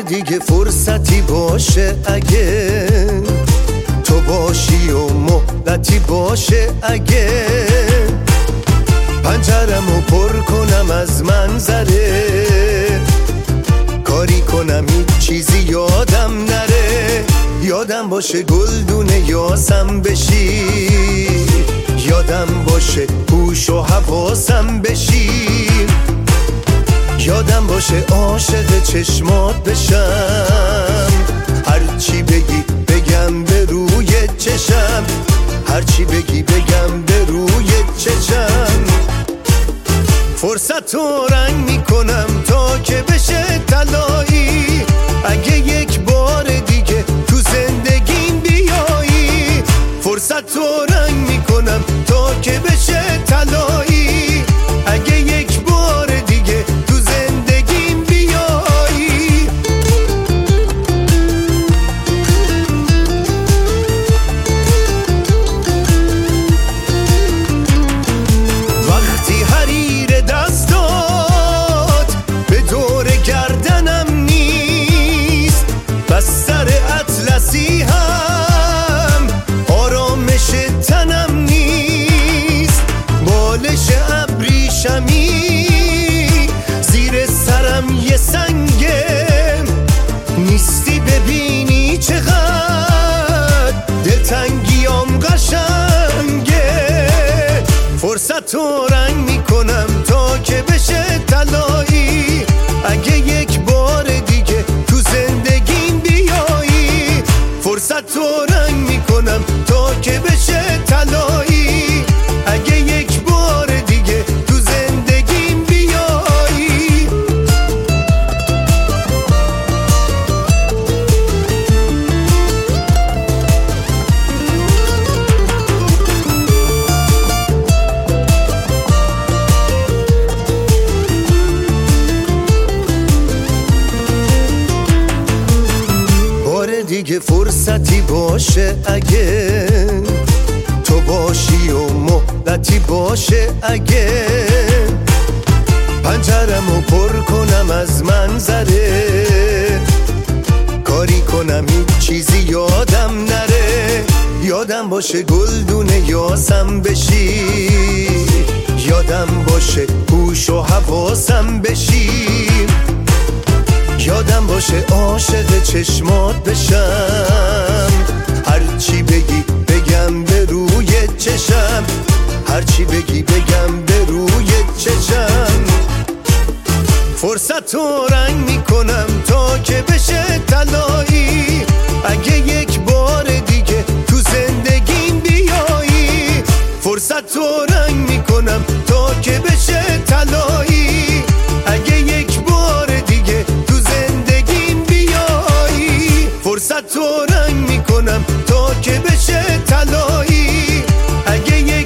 دیگه فرصتی باشه اگه تو باشی و مهلتی باشه اگه پنجرمو پر کنم از منظره کاری کنم هیچ چیزی یادم نره یادم باشه گلدونه یاسم بشی یادم باشه هوش و حواسم بشی یادم باشه عاشق چشمات بشم هرچی بگی بگم به روی چشم هرچی بگی بگم به روی چشم فرصت رو رنگ میکنم تا که بشه طلایی اگه یک بار دیگه تو زندگیم بیایی فرصت رو رنگ میکنم تا که بشه طلایی اگه یک بار دیگه تو زندگیم بیایی وقتی حریر دستات به دور گردنم نیست بستر اطلسی هم آرامش تنم نیست بالش ابریشمی زیر سرم یه سنگه نیستی ببینی چقدر دلتنگیام قشنگه فرصت رو رنگ میکنم تا که بشه طلایی اگه یک بار دیگه تو زندگیم بیایی فرصت رو رنگ میکنم تا که بشه طلایی اگه یک بار دیگه تو زندگیم بیایی بار دیگه فرصتی باشه اگه تو باشی و مهلتی باشه اگه پنجرمو پر کنم از منظره کاری کنم هیچ چیزی یادم نره یادم باشه گلدونه یاسم بشی یادم باشه هوش و حواسم بشی یادم باشه عاشق چشمات بشم هرچی بگی بگم به روی چشم هرچی بگی بگم به روی چشم فرصت رو رنگ میکنم تا که بشه طلایی اگه یک بار دیگه تو زندگیم بیایی فرصت رو رنگ میکنم تا که بشه طلایی اگه یک بار دیگه تو زندگیم بیایی فرصت رو رنگ میکنم تا که بشه طلایی اگه